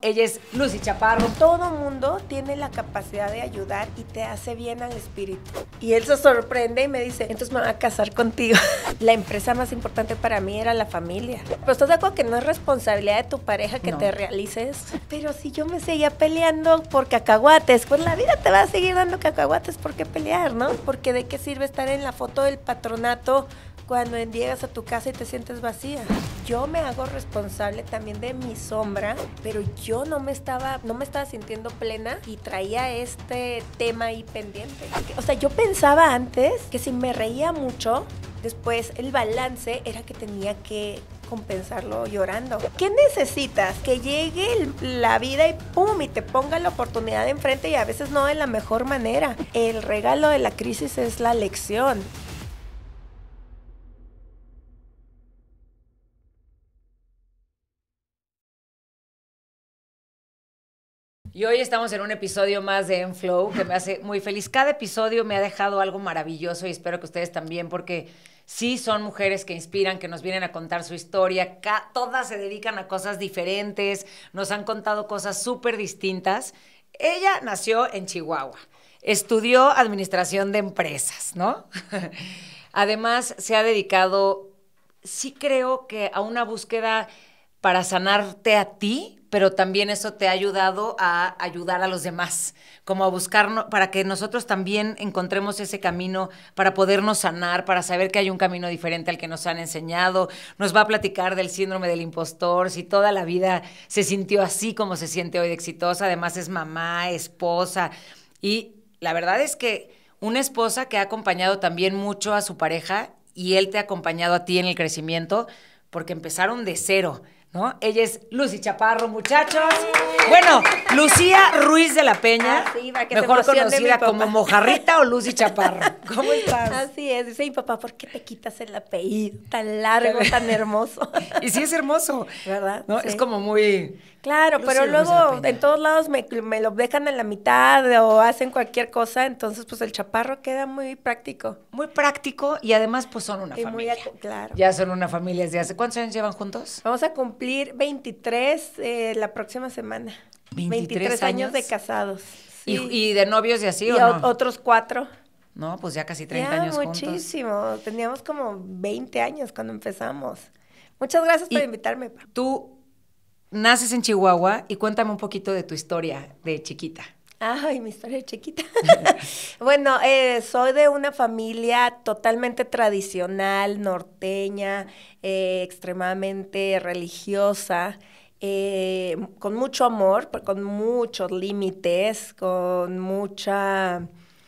Ella es Lucy Chaparro. Todo mundo tiene la capacidad de ayudar y te hace bien al espíritu. Y él se sorprende y me dice, entonces me voy a casar contigo. La empresa más importante para mí era la familia. Pero ¿estás de acuerdo que no es responsabilidad de tu pareja que te realices? Pero si yo me seguía peleando por cacahuates, pues la vida te va a seguir dando cacahuates, ¿por qué pelear, no? Porque ¿de qué sirve estar en la foto del patronato cuando llegas a tu casa y te sientes vacía? Yo me hago responsable también de mi sombra, pero yo no me estaba sintiendo plena y traía este tema ahí pendiente. O sea, yo pensaba antes que si me reía mucho, después el balance era que tenía que compensarlo llorando. ¿Qué necesitas? Que llegue la vida y pum, y te ponga la oportunidad enfrente, y a veces no de la mejor manera. El regalo de la crisis es la lección. Y hoy estamos en un episodio más de Enflow que me hace muy feliz. Cada episodio me ha dejado algo maravilloso y espero que ustedes también, porque sí son mujeres que inspiran, que nos vienen a contar su historia. Todas se dedican a cosas diferentes, nos han contado cosas súper distintas. Ella nació en Chihuahua, estudió administración de empresas, ¿no? Además, se ha dedicado, sí creo que a una búsqueda para sanarte a ti, pero también eso te ha ayudado a ayudar a los demás, como a buscar, para que nosotros también encontremos ese camino para podernos sanar, para saber que hay un camino diferente al que nos han enseñado. Nos va a platicar del síndrome del impostor, si toda la vida se sintió así como se siente hoy de exitosa. Además es mamá, esposa, y la verdad es que una esposa que ha acompañado también mucho a su pareja, y él te ha acompañado a ti en el crecimiento, porque empezaron de cero, ¿no? Ella es Lucy Chaparro, muchachos. Bueno, Lucía Ruiz de la Peña, sí, mejor conocida como Mojarrita o Lucy Chaparro. ¿Cómo estás? Así es, dice mi papá, ¿por qué te quitas el apellido tan largo, tan hermoso? Y sí es hermoso, ¿verdad? ¿no? Sí. Es como muy... Claro, Lucy pero Ruiz de la luego Peña. en todos lados me lo dejan en la mitad o hacen cualquier cosa, entonces pues el Chaparro queda muy práctico. Muy práctico, y además pues son una Y familia. claro. Ya son una familia desde hace... ¿Cuántos años llevan juntos? Vamos a cumplir 23 la próxima semana. 23 años años de casados. Sí. ¿Y de novios y así Y o no? otros 4. No, pues ya casi 30 Ya, años juntos. muchísimo. Teníamos como 20 años cuando empezamos. Muchas gracias por invitarme, pa. Tú naces en Chihuahua y cuéntame un poquito de tu historia de chiquita. Ay, mi historia de chiquita. Bueno, soy de una familia totalmente tradicional, norteña, extremadamente religiosa, con mucho amor, con muchos límites, con muchas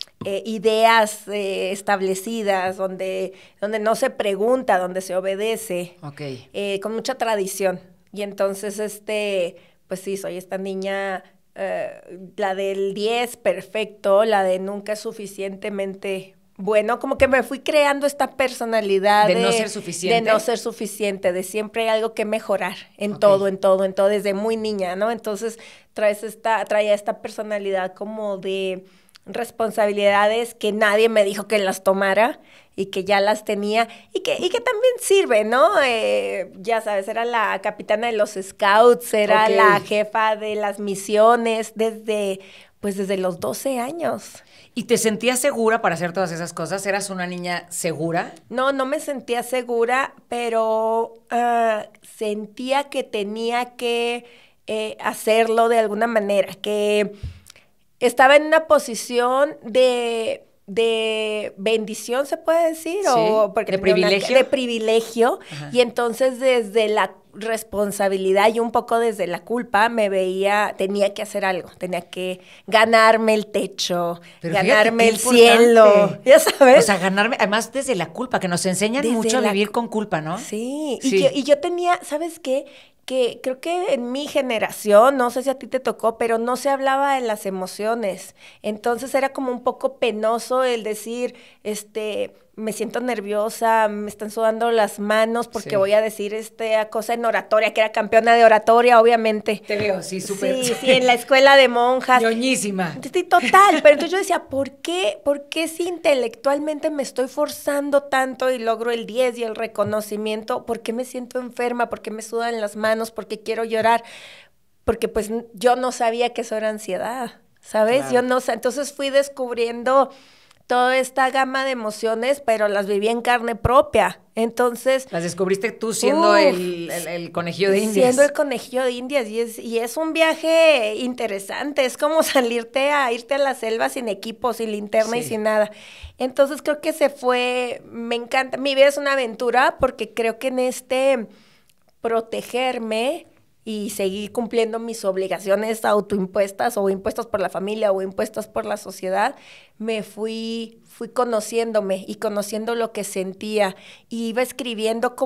ideas establecidas, donde no se pregunta, donde se obedece, con mucha tradición. Y entonces, pues sí, soy esta niña... la del 10 perfecto, la de nunca es suficientemente bueno, como que me fui creando esta personalidad de no ser suficiente. De no ser suficiente, de siempre hay algo que mejorar en todo, desde muy niña, ¿no? Entonces traía esta personalidad como de responsabilidades que nadie me dijo que las tomara y que ya las tenía y que también sirve, ¿no? Ya sabes, era la capitana de los scouts, era la jefa de las misiones desde los 12 años. ¿Y te sentías segura para hacer todas esas cosas? ¿Eras una niña segura? No me sentía segura, pero sentía que tenía que hacerlo de alguna manera, que estaba en una posición de bendición, ¿se puede decir? Sí, o porque de privilegio. De privilegio. Ajá. Y entonces desde la responsabilidad y un poco desde la culpa tenía que hacer algo, tenía que ganarme el techo, ganarme el cielo, ya sabes. O sea, ganarme, además desde la culpa, que nos enseñan desde mucho a vivir con culpa, ¿no? Sí. Y yo tenía, ¿sabes qué? Que creo que en mi generación, no sé si a ti te tocó, pero no se hablaba de las emociones. Entonces era como un poco penoso el decir, me siento nerviosa, me están sudando las manos porque voy a decir esta cosa en oratoria, que era campeona de oratoria, obviamente. Te veo, sí, súper. Sí, en la escuela de monjas. Ñoñísima. Sí, total, pero entonces yo decía, ¿por qué si intelectualmente me estoy forzando tanto y logro el 10 y el reconocimiento? ¿Por qué me siento enferma? ¿Por qué me sudan las manos? ¿Por qué quiero llorar? porque pues yo no sabía que eso era ansiedad, ¿sabes? Claro. Yo no sé, entonces fui descubriendo toda esta gama de emociones, pero las viví en carne propia. Entonces, Las descubriste tú siendo el conejillo de indias. siendo el conejillo de indias, y es un viaje interesante, es como irte a la selva sin equipo, sin linterna y Sí. sin nada. Entonces creo que me encanta, mi vida es una aventura porque creo que en este protegerme y seguir cumpliendo mis obligaciones autoimpuestas o impuestas por la familia o impuestas por la sociedad, me fui conociéndome y conociendo lo que sentía. Y iba escribiendo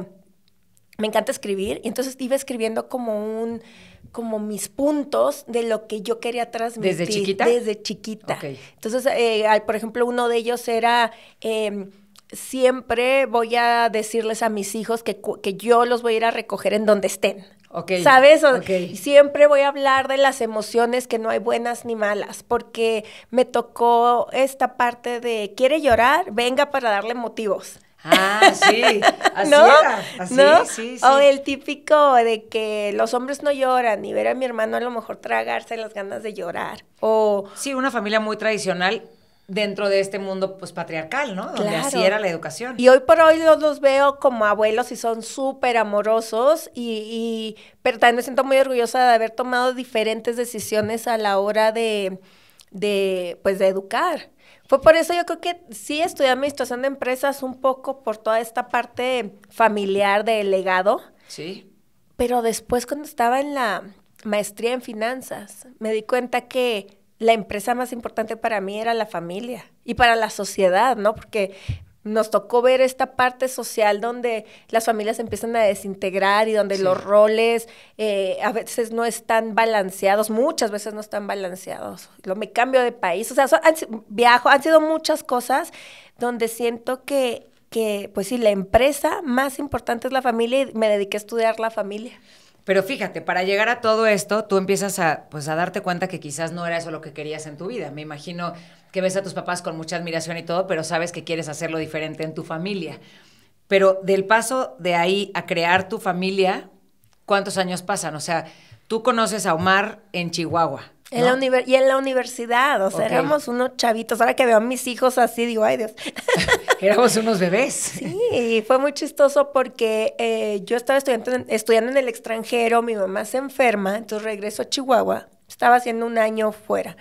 me encanta escribir, y entonces iba escribiendo como mis puntos de lo que yo quería transmitir. ¿Desde chiquita? Desde chiquita. Ok. Entonces, por ejemplo, uno de ellos era... siempre voy a decirles a mis hijos que yo los voy a ir a recoger en donde estén. Okay. ¿Sabes? Okay. Siempre voy a hablar de las emociones, que no hay buenas ni malas, porque me tocó esta parte de, ¿quiere llorar? Venga para darle motivos. Ah, sí, así ¿no? era, así, ¿no? sí. O el típico de que los hombres no lloran y ver a mi hermano a lo mejor tragarse las ganas de llorar. O sí, una familia muy tradicional dentro de este mundo pues patriarcal, ¿no? Donde claro. así era la educación. Y hoy por hoy los veo como abuelos y son súper amorosos, pero también me siento muy orgullosa de haber tomado diferentes decisiones a la hora de educar. Fue por eso yo creo que sí estudié administración de empresas un poco por toda esta parte familiar del legado. Sí. Pero después cuando estaba en la maestría en finanzas, me di cuenta que la empresa más importante para mí era la familia y para la sociedad, ¿no? Porque nos tocó ver esta parte social donde las familias empiezan a desintegrar y donde los roles a veces no están balanceados, muchas veces no están balanceados. Me cambio de país, o sea, viajo, han sido muchas cosas donde siento que pues sí, la empresa más importante es la familia y me dediqué a estudiar la familia. Pero fíjate, para llegar a todo esto, tú empiezas a darte cuenta que quizás no era eso lo que querías en tu vida. Me imagino que ves a tus papás con mucha admiración y todo, pero sabes que quieres hacerlo diferente en tu familia. Pero del paso de ahí a crear tu familia, ¿cuántos años pasan? O sea, tú conoces a Omar en Chihuahua, ¿no? Y en la universidad, o sea, éramos unos chavitos. Ahora que veo a mis hijos así, digo, ay Dios. Éramos unos bebés. Sí, fue muy chistoso porque yo estaba estudiando en el extranjero, mi mamá se enferma, entonces regreso a Chihuahua, estaba haciendo un año fuera.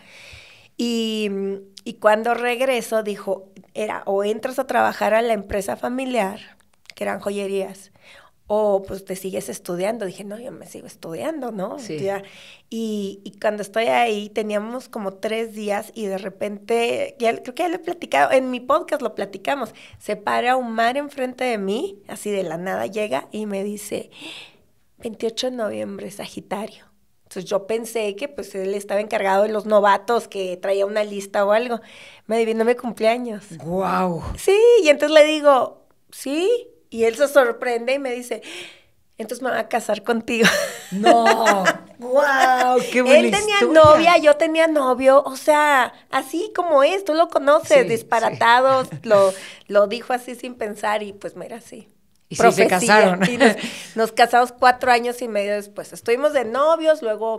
Y cuando regreso, dijo, o entras a trabajar a la empresa familiar, que eran joyerías, o pues te sigues estudiando. Dije, no, yo me sigo estudiando, ¿no? Sí. Ya. Y cuando estoy ahí, teníamos como 3 días y de repente, creo que ya lo he platicado, en mi podcast lo platicamos, se para Omar enfrente de mí, así de la nada llega y me dice, 28 de noviembre, Sagitario. Entonces yo pensé que pues él estaba encargado de los novatos, que traía una lista o algo. Me adivinó mi cumpleaños. ¡Guau! Sí, y entonces le digo, sí, y él se sorprende y me dice, entonces me voy a casar contigo. ¡No! ¡Guau! ¡Qué buena Él tenía historia! novia, yo tenía novio, o sea, así como es, tú lo conoces, Sí, disparatados, sí. Lo dijo así sin pensar y pues mira, sí. Y sí se casaron. Y nos casamos 4 años y medio después. Estuvimos de novios, luego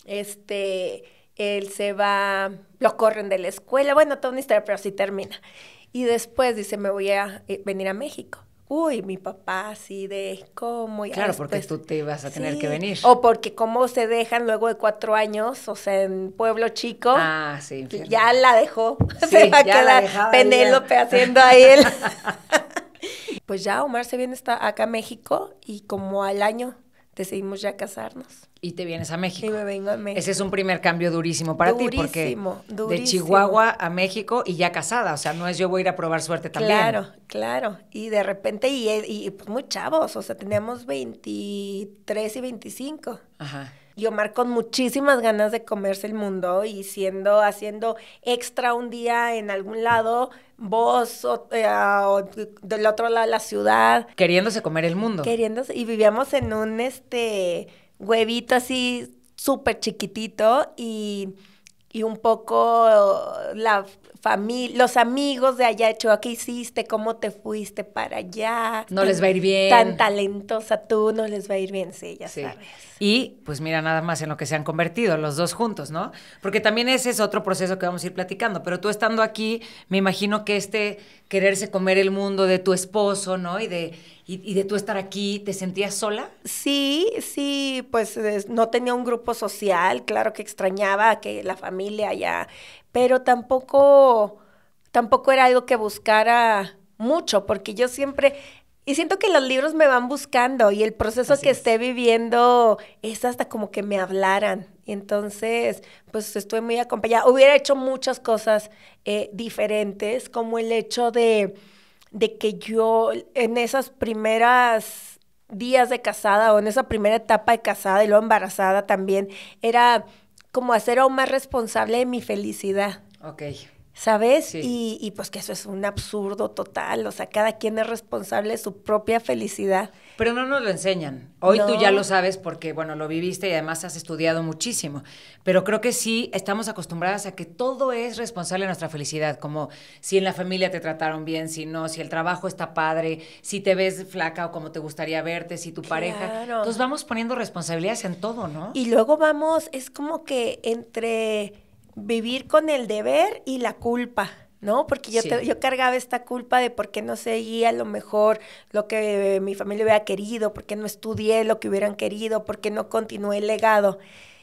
él se va, lo corren de la escuela, bueno, toda una historia, pero así termina. Y después dice, me voy a venir a México. Uy, mi papá así de cómo. Claro, después, porque tú te ibas a tener que venir. O porque cómo se dejan luego de 4 años, o sea, en pueblo chico. Ah, sí. Infierno. Ya la dejó. Sí, se va a ya la quedar Penélope haciendo a él. Pues ya Omar se viene acá a México y como al año decidimos ya casarnos. Y te vienes a México. Y me vengo a México. Ese es un primer cambio durísimo para ti, porque durísimo. de Chihuahua a México y ya casada, o sea, no es yo voy a ir a probar suerte también. Claro. Y de repente, y pues muy chavos, o sea, teníamos 23 y 25. Ajá. Y Omar con muchísimas ganas de comerse el mundo y haciendo extra un día en algún lado, vos o del otro lado de la ciudad. Queriéndose comer el mundo. Y vivíamos en un huevito así súper chiquitito y y un poco la familia, los amigos de allá, Chihuahua, ¿qué hiciste? ¿Cómo te fuiste para allá? No les va a ir bien. Tan talentosa tú, no les va a ir bien, sí, ya sabes. Y pues mira nada más en lo que se han convertido los dos juntos, ¿no? Porque también ese es otro proceso que vamos a ir platicando, pero tú estando aquí, me imagino que quererse comer el mundo de tu esposo, ¿no? Y de tú estar aquí, ¿te sentías sola? Sí, pues no tenía un grupo social, claro que extrañaba que la familia allá, pero tampoco era algo que buscara mucho, porque yo siempre, y siento que los libros me van buscando y el proceso Así que es. esté viviendo es hasta como que me hablaran. Y entonces, pues estoy muy acompañada. Hubiera hecho muchas cosas diferentes, como el hecho de que yo en esas primeras días de casada o en esa primera etapa de casada y luego embarazada también, era como hacer aún más responsable de mi felicidad. Ok. ¿Sabes? Sí. Y pues que eso es un absurdo total, o sea, cada quien es responsable de su propia felicidad. Pero no nos lo enseñan. Hoy tú ya No. lo sabes porque, bueno, lo viviste y además has estudiado muchísimo. Pero creo que sí estamos acostumbradas a que todo es responsable de nuestra felicidad, como si en la familia te trataron bien, si no, si el trabajo está padre, si te ves flaca o como te gustaría verte, si tu pareja. Claro. Entonces vamos poniendo responsabilidades en todo, ¿no? Y luego vamos, es como que entre vivir con el deber y la culpa, ¿no? Porque Sí. yo cargaba esta culpa de por qué no seguía a lo mejor lo que mi familia hubiera querido, por qué no estudié lo que hubieran querido, por qué no continué el legado.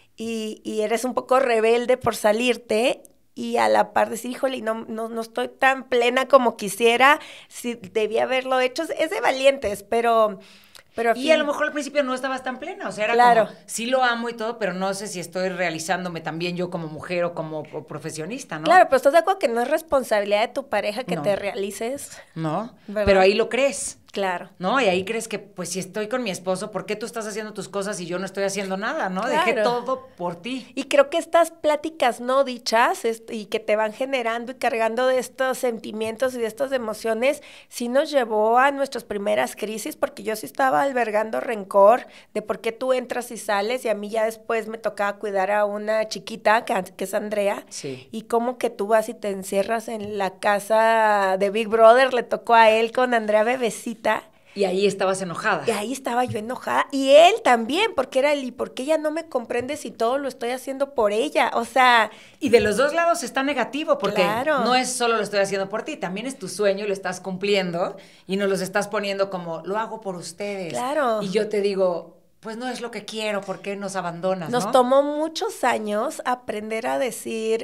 Y eres un poco rebelde por salirte y a la par decir, híjole, no estoy tan plena como quisiera, si debía haberlo hecho. Es de valientes, pero Y a lo mejor al principio no estabas tan plena, o sea, era claro, como, sí lo amo y todo, pero no sé si estoy realizándome también yo como mujer o como profesionista, ¿no? claro, pero estás de acuerdo que no es responsabilidad de tu pareja que No. te realices. No, ¿Verdad? pero ahí lo crees. Claro. ¿No? Y ahí crees que, pues, si estoy con mi esposo, ¿por qué tú estás haciendo tus cosas y yo no estoy haciendo nada, no? Claro. Dejé todo por ti. Y creo que estas pláticas no dichas y que te van generando y cargando de estos sentimientos y de estas emociones, sí nos llevó a nuestras primeras crisis, porque yo sí estaba albergando rencor de por qué tú entras y sales, y a mí ya después me tocaba cuidar a una chiquita, que es Andrea, Sí. y como que tú vas y te encierras en la casa de Big Brother, le tocó a él con Andrea bebecita. Y ahí estabas enojada. Y ahí estaba yo enojada. Y él también, porque era él, ¿y por qué ella no me comprende si todo lo estoy haciendo por ella? O sea... Y de los dos lados está negativo, porque Claro. no es solo lo estoy haciendo por ti, también es tu sueño y lo estás cumpliendo y nos los estás poniendo como, lo hago por ustedes. Claro. Y yo te digo, pues no es lo que quiero, ¿por qué nos abandonas, Nos no? tomó muchos años aprender a decir,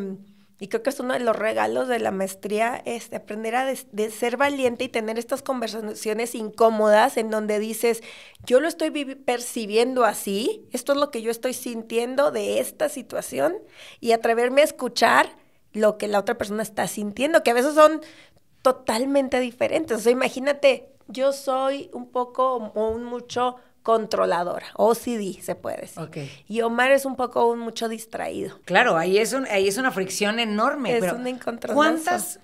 y creo que es uno de los regalos de la maestría, aprender a de ser valiente y tener estas conversaciones incómodas en donde dices, yo lo estoy percibiendo así, esto es lo que yo estoy sintiendo de esta situación, y atreverme a escuchar lo que la otra persona está sintiendo, que a veces son totalmente diferentes. O sea, imagínate, yo soy un poco o un mucho controladora, OCD se puede decir. Ok. Y Omar es un poco un mucho distraído. Claro, ahí es una fricción enorme. Es pero un encontronazo. ¿cuántas?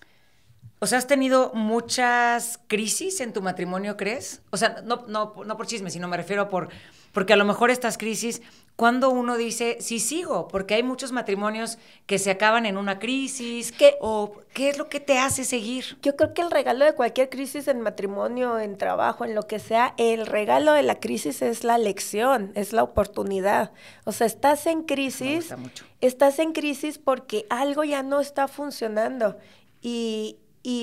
O sea, ¿has tenido muchas crisis en tu matrimonio, crees? O sea, no por chisme, sino me refiero porque a lo mejor estas crisis, cuando uno dice, sí sigo, porque hay muchos matrimonios que se acaban en una crisis, o ¿qué es lo que te hace seguir? Yo creo que el regalo de cualquier crisis en matrimonio, en trabajo, en lo que sea, el regalo de la crisis es la lección, es la oportunidad. O sea, estás en crisis, Me gusta mucho. estás en crisis porque algo ya no está funcionando y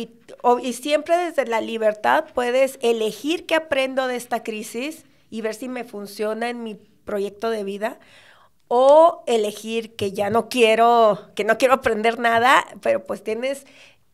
siempre desde la libertad puedes elegir qué aprendo de esta crisis y ver si me funciona en mi proyecto de vida, o elegir que ya no quiero aprender nada, pero pues tienes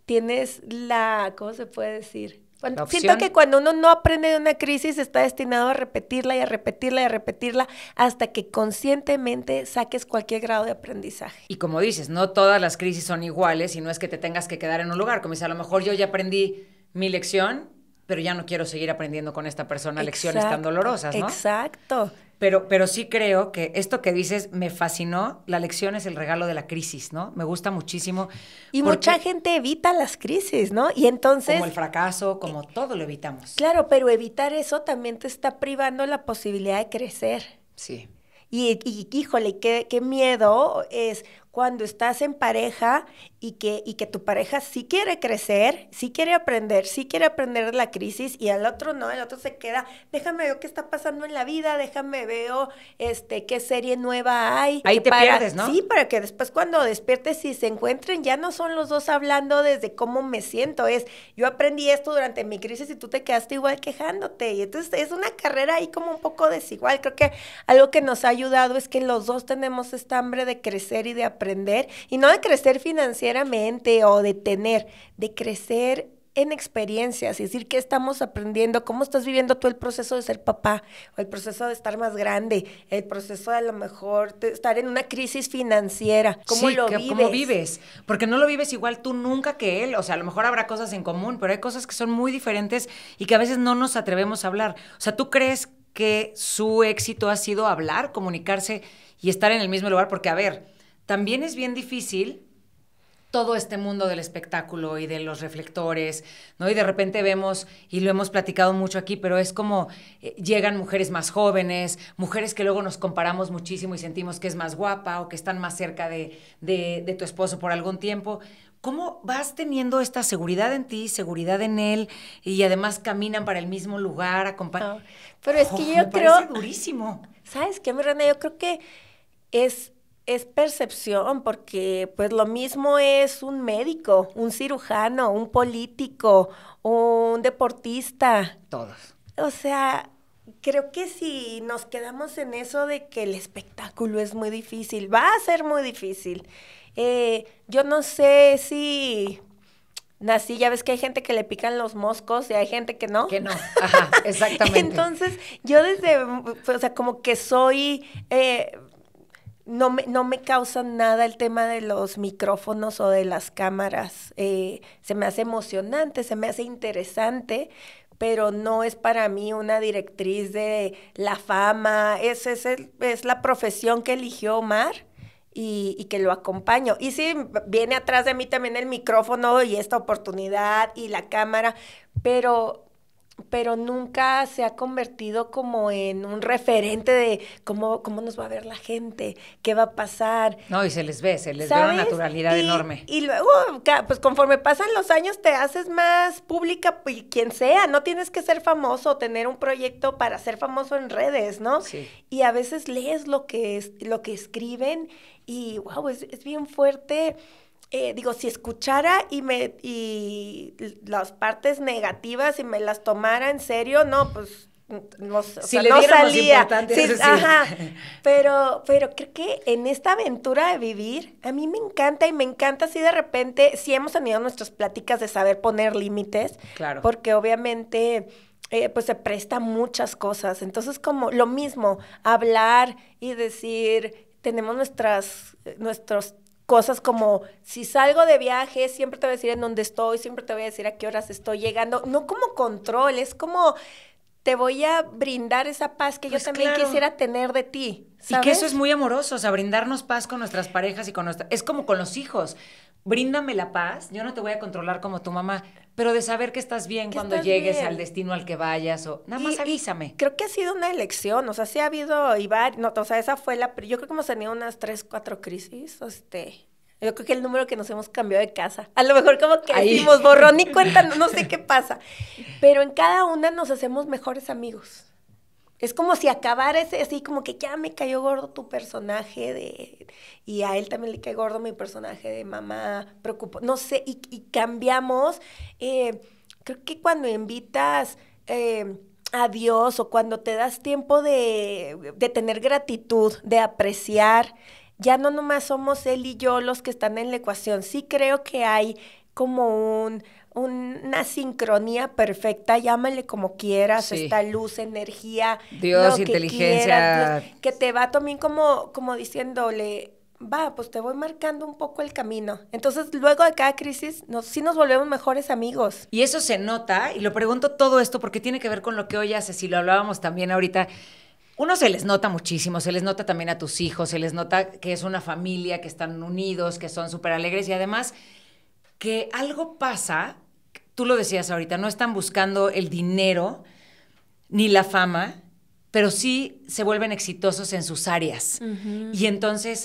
la, ¿cómo se puede decir? Siento que cuando uno no aprende de una crisis está destinado a repetirla y a repetirla y a repetirla hasta que conscientemente saques cualquier grado de aprendizaje. Y como dices, no todas las crisis son iguales y no es que te tengas que quedar en un lugar. Como dices, a lo mejor yo ya aprendí mi lección, pero ya no quiero seguir aprendiendo con esta persona lecciones tan dolorosas, ¿no? Exacto. Pero sí creo que esto que dices me fascinó. La lección es el regalo de la crisis, ¿no? Me gusta muchísimo. Y mucha gente evita las crisis, ¿no? Y entonces... Como el fracaso, como todo lo evitamos. Claro, pero evitar eso también te está privando la posibilidad de crecer. Sí. Y híjole, qué miedo es cuando estás en pareja y que tu pareja sí quiere crecer, sí quiere aprender de la crisis y al otro no, el otro se queda, déjame ver qué está pasando en la vida, déjame ver qué serie nueva hay. Ahí te pierdes, ¿no? Sí, para que después cuando despiertes y se encuentren, ya no son los dos hablando desde cómo me siento, yo aprendí esto durante mi crisis y tú te quedaste igual quejándote. Y entonces es una carrera ahí como un poco desigual. Creo que algo que nos ha ayudado es que los dos tenemos esta hambre de crecer y de aprender, y no de crecer financieramente o de crecer en experiencias, es decir, qué estamos aprendiendo, cómo estás viviendo tú el proceso de ser papá, o el proceso de estar más grande, el proceso de a lo mejor de estar en una crisis financiera, cómo lo vives. ¿Cómo vives? Porque no lo vives igual tú nunca que él, o sea, a lo mejor habrá cosas en común, pero hay cosas que son muy diferentes y que a veces no nos atrevemos a hablar. O sea, ¿tú crees que su éxito ha sido hablar, comunicarse y estar en el mismo lugar? Porque, a ver, también es bien difícil todo este mundo del espectáculo y de los reflectores, ¿no? Y de repente vemos, y lo hemos platicado mucho aquí, pero es como llegan mujeres más jóvenes, mujeres que luego nos comparamos muchísimo y sentimos que es más guapa o que están más cerca de tu esposo por algún tiempo. ¿Cómo vas teniendo esta seguridad en ti, seguridad en él, y además caminan para el mismo lugar, acompañan? No, pero es que me parece durísimo. ¿Sabes qué, mi Reina? Yo creo que es percepción, porque pues lo mismo es un médico, un cirujano, un político, un deportista. Todos. O sea, creo que si nos quedamos en eso de que el espectáculo es muy difícil, va a ser muy difícil. Yo no sé si nací, ya ves que hay gente que le pican los moscos y hay gente que no. Que no, ajá, exactamente. Entonces, yo o sea, como que soy... No me causa nada el tema de los micrófonos o de las cámaras. Se me hace emocionante, se me hace interesante, pero no es para mí una directriz de la fama. Es la profesión que eligió Omar y que lo acompaño. Y sí, viene atrás de mí también el micrófono y esta oportunidad y la cámara, pero nunca se ha convertido como en un referente de cómo nos va a ver la gente, qué va a pasar. No, y se les ve ¿sabes? una naturalidad enorme. Y luego, pues conforme pasan los años te haces más pública, y quien sea, no tienes que ser famoso o tener un proyecto para ser famoso en redes, ¿no? Sí. Y a veces lees lo que escriben y, wow, es bien fuerte. Si escuchara y las partes negativas y me las tomara en serio, no, pues no, si le salía. Sí, ajá. Pero creo que en esta aventura de vivir, a mí me encanta así de repente, sí hemos tenido nuestras pláticas de saber poner límites, claro, porque obviamente pues se presta muchas cosas. Entonces, como lo mismo, hablar y decir, tenemos nuestros cosas como, si salgo de viaje, siempre te voy a decir en dónde estoy, siempre te voy a decir a qué horas estoy llegando, no como control, es como te voy a brindar esa paz que pues yo también quisiera tener de ti, ¿sabes? Y que eso es muy amoroso, o sea, brindarnos paz con nuestras parejas y es como con los hijos. Bríndame la paz, yo no te voy a controlar como tu mamá, pero de saber que estás bien cuando llegues al destino al que vayas, o nada más avísame. Creo que ha sido una elección, o sea, sí ha habido, o sea, esa fue yo creo que hemos tenido unas 3, 4 crisis, yo creo que el número que nos hemos cambiado de casa, a lo mejor como que decimos borrón y cuenta, no sé qué pasa, pero en cada una nos hacemos mejores amigos. Es como si acabara así como que ya me cayó gordo tu personaje y a él también le cae gordo mi personaje de mamá preocupo, no sé, y cambiamos. Creo que cuando invitas a Dios o cuando te das tiempo de tener gratitud, de apreciar, ya no nomás somos él y yo los que están en la ecuación. Sí creo que hay como una sincronía perfecta, llámale como quieras, sí. Esta luz, energía, Dios, inteligencia, quieras, Dios, que te va también como diciéndole, pues te voy marcando un poco el camino. Entonces, luego de cada crisis, sí nos volvemos mejores amigos. Y eso se nota, y lo pregunto todo esto porque tiene que ver con lo que hoy haces, y lo hablábamos también ahorita. Uno se les nota muchísimo, se les nota también a tus hijos, se les nota que es una familia, que están unidos, que son súper alegres, y además que algo pasa. Tú lo decías ahorita, no están buscando el dinero ni la fama, pero sí se vuelven exitosos en sus áreas. Uh-huh. Y entonces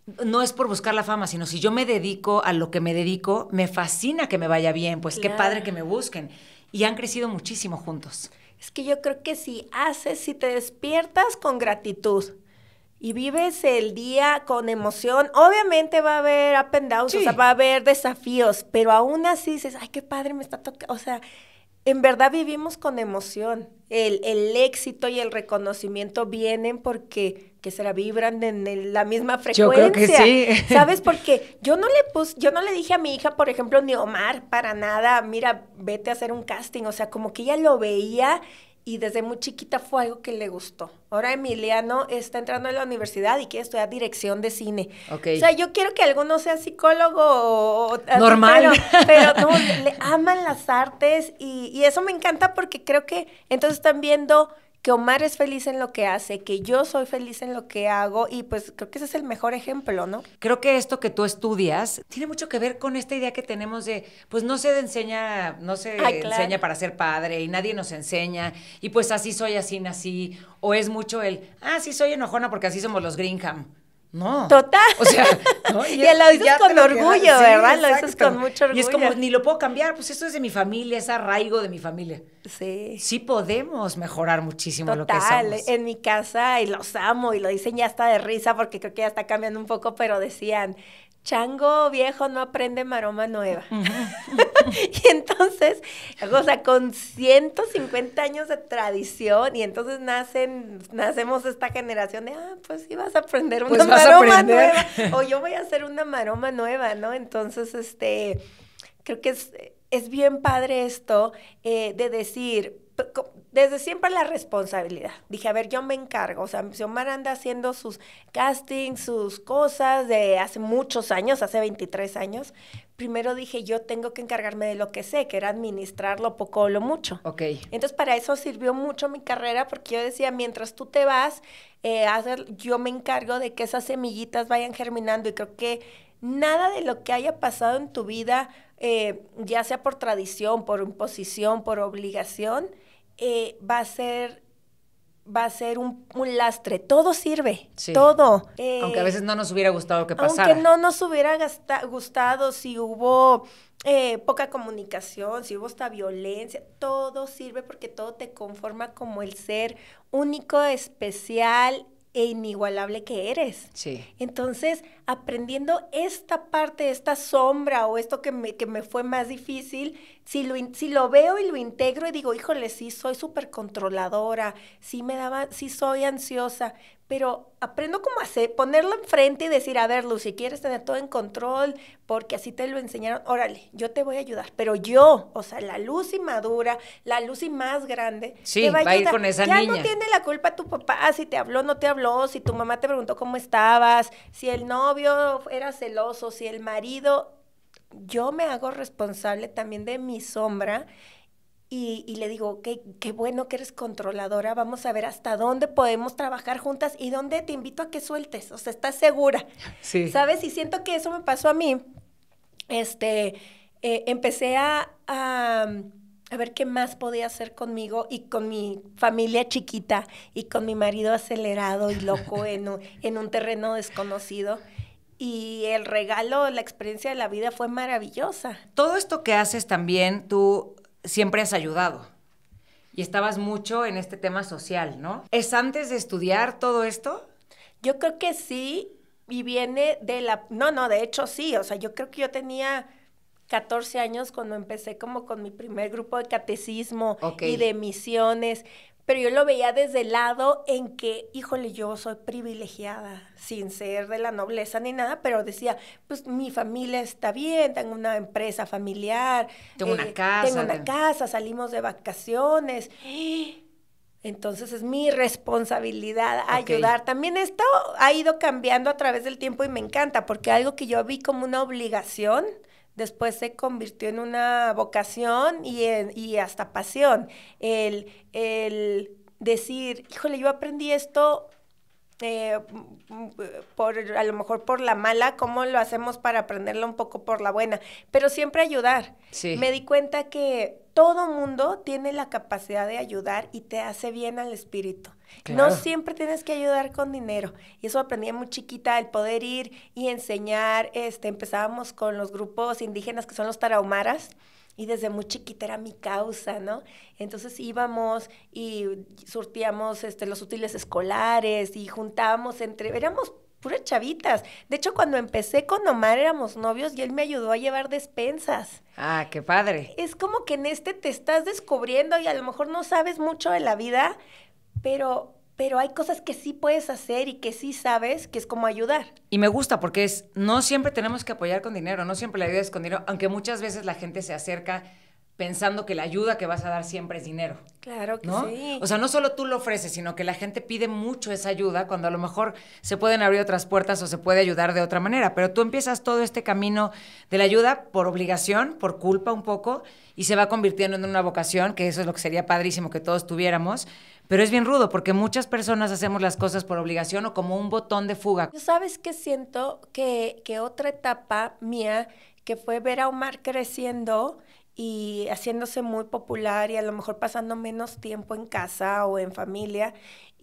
no es por buscar la fama, sino si yo me dedico a lo que me dedico, me fascina que me vaya bien, pues qué padre que me busquen. Y han crecido muchísimo juntos. Es que yo creo que si te despiertas con gratitud y vives el día con emoción, obviamente va a haber up and downs, o sea, va a haber desafíos, pero aún así dices, ay, qué padre me está tocando, o sea, en verdad vivimos con emoción. El éxito y el reconocimiento vienen porque, ¿qué será? Vibran en la misma frecuencia. Yo creo que sí. ¿Sabes? Porque yo no le dije a mi hija, por ejemplo, ni Omar, para nada, mira, vete a hacer un casting. O sea, como que ella lo veía y desde muy chiquita fue algo que le gustó. Ahora Emiliano está entrando a la universidad y quiere estudiar dirección de cine. Okay. O sea, yo quiero que alguno sea psicólogo o normal. Pero no, le aman las artes y eso me encanta porque creo que entonces están viendo que Omar es feliz en lo que hace, que yo soy feliz en lo que hago y pues creo que ese es el mejor ejemplo, ¿no? Creo que esto que tú estudias tiene mucho que ver con esta idea que tenemos de, pues no se enseña para ser padre y nadie nos enseña y pues así soy, así nací, o es mucho sí soy enojona porque así somos los Greenham. No. Total. O sea, ¿no? Y lo dices con orgullo, ¿verdad? Lo dices con mucho orgullo. Y es como, ni lo puedo cambiar, pues eso es de mi familia, es arraigo de mi familia. Sí. Sí podemos mejorar muchísimo Total, lo que somos. En mi casa, y los amo, y lo dicen ya hasta de risa, porque creo que ya está cambiando un poco, pero decían, chango viejo no aprende maroma nueva. Y entonces, o sea, con 150 años de tradición, y entonces nacemos esta generación de, pues sí vas a aprender una maroma nueva, o yo voy a hacer una maroma nueva, ¿no? Entonces, creo que es bien padre esto de decir, desde siempre la responsabilidad. Dije, a ver, yo me encargo. O sea, si Omar anda haciendo sus castings, sus cosas de hace muchos años, hace 23 años, primero dije, yo tengo que encargarme de lo que sé, que era administrar lo poco o lo mucho. Ok. Entonces, para eso sirvió mucho mi carrera, porque yo decía, mientras tú te vas, yo me encargo de que esas semillitas vayan germinando, y creo que nada de lo que haya pasado en tu vida, ya sea por tradición, por imposición, por obligación, va a ser un lastre. Todo sirve, todo. Aunque a veces no nos hubiera gustado lo que pasara. Aunque no nos hubiera gustado, si hubo poca comunicación, si hubo esta violencia, todo sirve porque todo te conforma como el ser único, especial e inigualable que eres. Sí. Entonces, aprendiendo esta parte, esta sombra o esto que me fue más difícil, si lo veo y lo integro y digo, híjole, sí, soy súper controladora, sí soy ansiosa, pero aprendo como ponerlo enfrente y decir, a ver, Luz, si quieres tener todo en control, porque así te lo enseñaron, órale, yo te voy a ayudar, pero yo, o sea, la Lucy madura, la Lucy más grande, sí, te va a ir con esa ya niña. No tiene la culpa tu papá, si te habló, no te habló, si tu mamá te preguntó cómo estabas, si el novio era celoso, si el marido, yo me hago responsable también de mi sombra. Y le digo, qué bueno que eres controladora, vamos a ver hasta dónde podemos trabajar juntas y dónde te invito a que sueltes, o sea, ¿estás segura? Sí. ¿Sabes? Y siento que eso me pasó a mí. Empecé a ver qué más podía hacer conmigo y con mi familia chiquita y con mi marido acelerado y loco en un terreno desconocido. Y el regalo, la experiencia de la vida fue maravillosa. Todo esto que haces también, tú siempre has ayudado y estabas mucho en este tema social, ¿no? ¿Es antes de estudiar todo esto? Yo creo que sí, y viene de de hecho sí, o sea, yo creo que yo tenía 14 años cuando empecé como con mi primer grupo de catecismo y de misiones, pero yo lo veía desde el lado en que, híjole, yo soy privilegiada, sin ser de la nobleza ni nada, pero decía, pues mi familia está bien, tengo una empresa familiar. Tengo una casa. Salimos de vacaciones. Entonces es mi responsabilidad ayudar. También esto ha ido cambiando a través del tiempo y me encanta, porque algo que yo vi como una obligación, después se convirtió en una vocación y hasta pasión. El decir, híjole, yo aprendí esto a lo mejor por la mala, ¿cómo lo hacemos para aprenderlo un poco por la buena? Pero siempre ayudar. Sí. Me di cuenta que todo mundo tiene la capacidad de ayudar y te hace bien al espíritu. Claro. No siempre tienes que ayudar con dinero. Y eso aprendí muy chiquita, el poder ir y enseñar. Empezábamos con los grupos indígenas que son los tarahumaras. Y desde muy chiquita era mi causa, ¿no? Entonces íbamos y surtíamos los útiles escolares y juntábamos éramos puras chavitas. De hecho, cuando empecé con Omar éramos novios y él me ayudó a llevar despensas. Ah, qué padre. Es como que en te estás descubriendo y a lo mejor no sabes mucho de la vida, pero hay cosas que sí puedes hacer y que sí sabes que es como ayudar. Y me gusta porque no siempre tenemos que apoyar con dinero, no siempre la ayuda es con dinero, aunque muchas veces la gente se acerca pensando que la ayuda que vas a dar siempre es dinero. Claro que ¿no? sí. O sea, no solo tú lo ofreces, sino que la gente pide mucho esa ayuda cuando a lo mejor se pueden abrir otras puertas o se puede ayudar de otra manera. Pero tú empiezas todo este camino de la ayuda por obligación, por culpa un poco, y se va convirtiendo en una vocación, que eso es lo que sería padrísimo que todos tuviéramos. Pero es bien rudo porque muchas personas hacemos las cosas por obligación o como un botón de fuga. ¿Sabes qué siento? Que otra etapa mía, que fue ver a Omar creciendo y haciéndose muy popular y a lo mejor pasando menos tiempo en casa o en familia.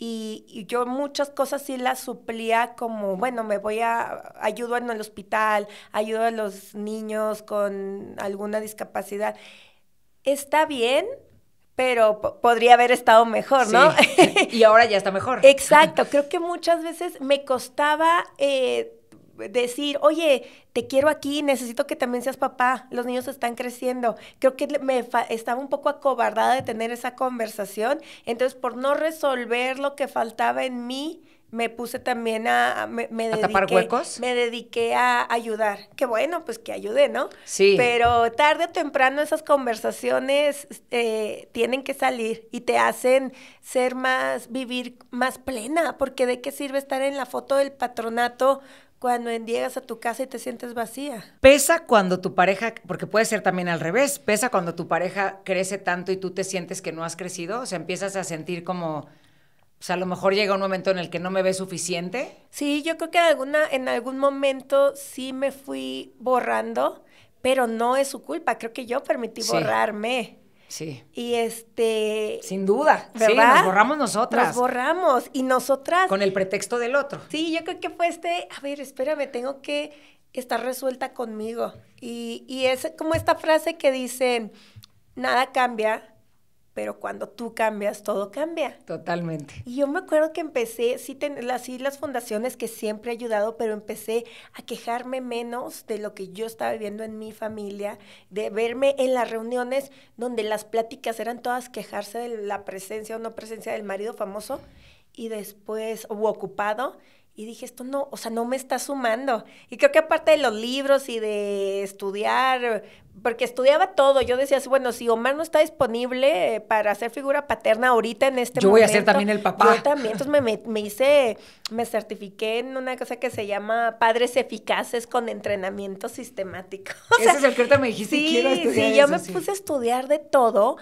Y yo muchas cosas sí las suplía como, bueno, ayudo en el hospital, ayudo a los niños con alguna discapacidad. Está bien, pero podría haber estado mejor, ¿no? Sí. Y ahora ya está mejor. Exacto, creo que muchas veces me costaba decir, oye, te quiero aquí, necesito que también seas papá, los niños están creciendo. Creo que estaba un poco acobardada de tener esa conversación, entonces por no resolver lo que faltaba en mí, me puse también ¿A tapar huecos? Me dediqué a ayudar. Qué bueno, pues que ayudé, ¿no? Sí. Pero tarde o temprano esas conversaciones tienen que salir y te hacen vivir más plena, porque ¿de qué sirve estar en la foto del patronato cuando llegas a tu casa y te sientes vacía? Pesa cuando tu pareja, porque puede ser también al revés, pesa cuando tu pareja crece tanto y tú te sientes que no has crecido, o sea, empiezas a sentir como... O sea, a lo mejor llega un momento en el que no me ve suficiente. Sí, yo creo que en algún momento sí me fui borrando, pero no es su culpa. Creo que yo permití borrarme. Sí. Y sin duda. ¿verdad? Sí, nos borramos nosotras. Nos borramos. Y nosotras... Con el pretexto del otro. Sí, yo creo que fue a ver, espérame, tengo que estar resuelta conmigo. Y es como esta frase que dicen, nada cambia, pero cuando tú cambias, todo cambia. Totalmente. Y yo me acuerdo que empecé, sí las fundaciones que siempre he ayudado, pero empecé a quejarme menos de lo que yo estaba viviendo en mi familia, de verme en las reuniones donde las pláticas eran todas quejarse de la presencia o no presencia del marido famoso, y después, o ocupado, y dije, esto no, o sea, no me está sumando. Y creo que aparte de los libros y de estudiar, porque estudiaba todo, yo decía, bueno, si Omar no está disponible para ser figura paterna ahorita en este momento. Yo voy a ser también el papá. Yo también, entonces me certifiqué en una cosa que se llama Padres Eficaces con Entrenamiento Sistemático. Ese es el que ahorita me dijiste, sí, quiero estudiar sí, eso, yo me puse a estudiar de todo,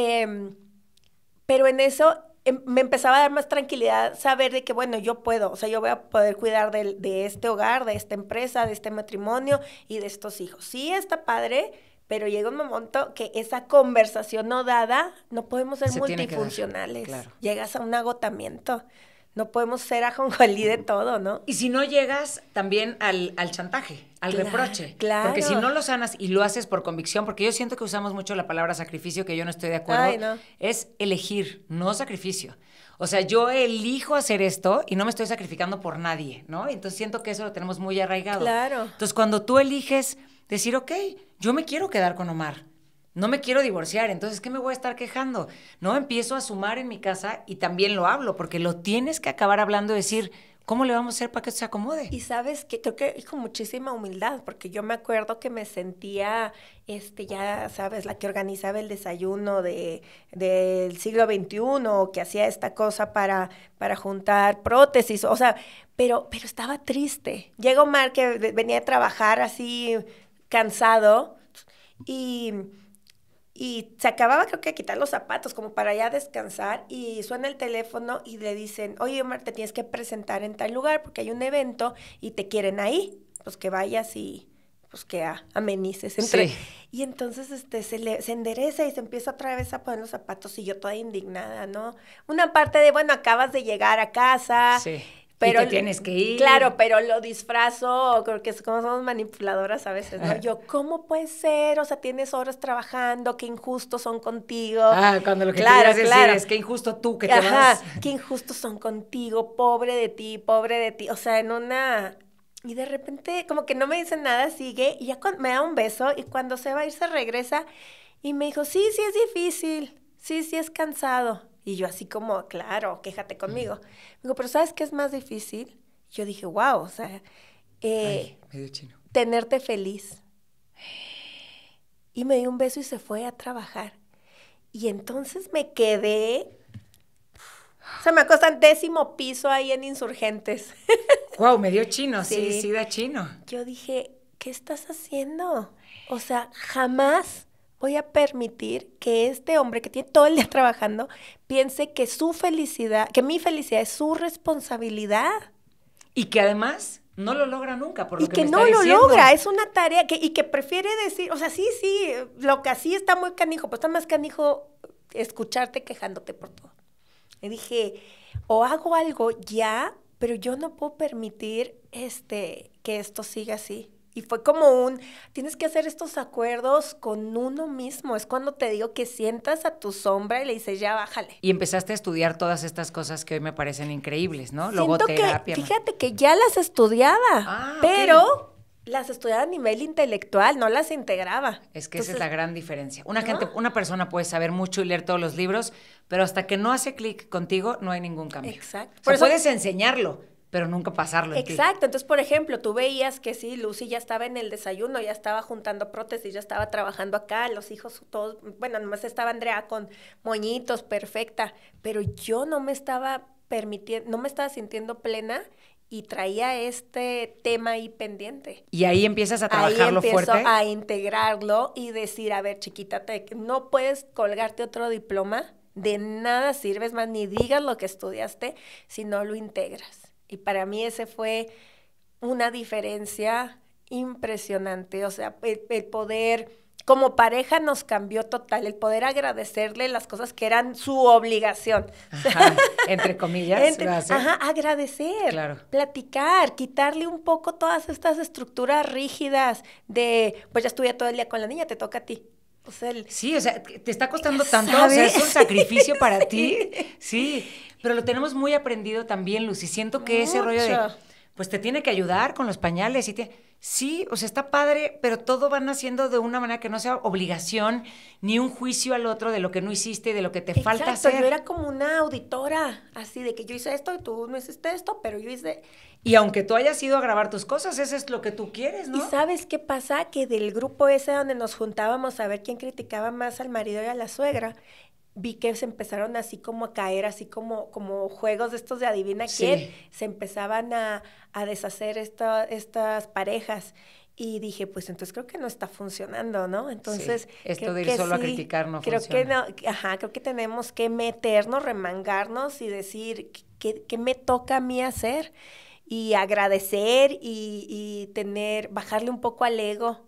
pero en eso... me empezaba a dar más tranquilidad saber de que, bueno, yo puedo, o sea, yo voy a poder cuidar de este hogar, de esta empresa, de este matrimonio y de estos hijos. Sí, está padre, pero llega un momento que esa conversación no dada, no podemos ser multifuncionales. Claro. Llegas a un agotamiento. No podemos ser ajonjolí de todo, ¿no? Y si no llegas también al chantaje, al reproche. Claro. Porque si no lo sanas y lo haces por convicción, porque yo siento que usamos mucho la palabra sacrificio, que yo no estoy de acuerdo, Ay, no. Es elegir, no sacrificio. O sea, yo elijo hacer esto y no me estoy sacrificando por nadie, ¿no? Entonces siento que eso lo tenemos muy arraigado. Claro. Entonces cuando tú eliges decir, ok, yo me quiero quedar con Omar, no me quiero divorciar, entonces, ¿qué me voy a estar quejando? No, empiezo a sumar en mi casa y también lo hablo, porque lo tienes que acabar hablando y decir, ¿cómo le vamos a hacer para que se acomode? Y sabes que creo que es con muchísima humildad, porque yo me acuerdo que me sentía, ya sabes, la que organizaba el desayuno del siglo XXI, que hacía esta cosa para juntar prótesis, o sea, pero estaba triste. Llega Omar, que venía a trabajar así cansado, y se acababa, creo que, de quitar los zapatos como para ya descansar, y suena el teléfono y le dicen, oye, Omar, te tienes que presentar en tal lugar porque hay un evento y te quieren ahí, pues que vayas y pues que amenices. Entre, Sí. Y entonces se endereza y se empieza otra vez a poner los zapatos y yo toda indignada, ¿no? Una parte de, bueno, acabas de llegar a casa. Sí. Pero y te tienes que ir. Claro, pero lo disfrazo, creo que es como somos manipuladoras a veces, ¿no? Yo, ¿cómo puede ser? O sea, tienes horas trabajando, qué injustos son contigo. Cuando lo que quieras decir es qué injusto tú que te vas. Qué injustos son contigo, pobre de ti, pobre de ti. O sea, en una... Y de repente, como que no me dice nada, sigue, y ya me da un beso, y cuando se va a ir, se regresa, y me dijo, sí, sí es difícil, sí, sí es cansado. Y yo así como, claro, quéjate conmigo. Me digo, pero ¿sabes qué es más difícil? Yo dije, wow, o sea, Medio chino. tenerte feliz. Y me dio un beso y se fue a trabajar. Y entonces me quedé, o sea, me acostan 10º piso ahí en Insurgentes. Wow, medio chino, Sí. sí da chino. Yo dije, ¿qué estás haciendo? O sea, jamás voy a permitir que este hombre que tiene todo el día trabajando piense que su felicidad, que mi felicidad es su responsabilidad. Y que además no lo logra nunca, por lo Y que que me no está lo diciendo. logra, es una tarea y que prefiere decir, o sea, sí, lo que así está muy canijo, pues está más canijo escucharte quejándote por todo. Y dije, o hago algo ya, pero yo no puedo permitir que esto siga así. Y fue como tienes que hacer estos acuerdos con uno mismo. Es cuando te digo que sientas a tu sombra y le dices, ya bájale. Y empezaste a estudiar todas estas cosas que hoy me parecen increíbles, ¿no? Siento Logoterapia. que, fíjate que ya las estudiaba, pero las estudiaba a nivel intelectual, no las integraba. Es que esa es la gran diferencia. Una persona puede saber mucho y leer todos los libros, pero hasta que no hace clic contigo, no hay ningún cambio. Exacto. O sea, puedes enseñarlo, pero nunca pasarlo en ti. Exacto. Entonces, por ejemplo, tú veías que sí, Lucy ya estaba en el desayuno, ya estaba juntando prótesis, ya estaba trabajando acá, los hijos todos, bueno, nomás estaba Andrea con moñitos, perfecta, pero yo no me estaba permitiendo, no me estaba sintiendo plena y traía este tema ahí pendiente. Y ahí empiezas a trabajarlo fuerte. Ahí empiezo a integrarlo y decir, a ver, chiquita, no puedes colgarte otro diploma, de nada sirves más, ni digas lo que estudiaste si no lo integras. Y para mí ese fue una diferencia impresionante. O sea, el poder, como pareja nos cambió total, el poder agradecerle las cosas que eran su obligación. Ajá, entre comillas. Agradecer, claro. Platicar, quitarle un poco todas estas estructuras rígidas de, pues ya estuve todo el día con la niña, te toca a ti. O sea, sí, o sea, te está costando tanto, ¿sabes? O sea, es un sacrificio para ti. Sí, pero lo tenemos muy aprendido también, Lucy. Siento que ese rollo de, pues te tiene que ayudar con los pañales. Sí, o sea, está padre, pero todo van haciendo de una manera que no sea obligación, ni un juicio al otro de lo que no hiciste y de lo que te falta hacer. Yo era como una auditora, así de que yo hice esto y tú no hiciste esto, pero yo hice... Y aunque tú hayas ido a grabar tus cosas, eso es lo que tú quieres, ¿no? ¿Y sabes qué pasa? Que del grupo ese donde nos juntábamos a ver quién criticaba más al marido y a la suegra, vi que se empezaron así como a caer, así como juegos de estos de adivina quién, se empezaban a deshacer estas parejas. Y dije, pues entonces creo que no está funcionando, ¿no? Entonces, sí, esto de ir solo a criticar no funciona. Creo que tenemos que meternos, remangarnos y decir, ¿qué me toca a mí hacer? Y agradecer y bajarle un poco al ego,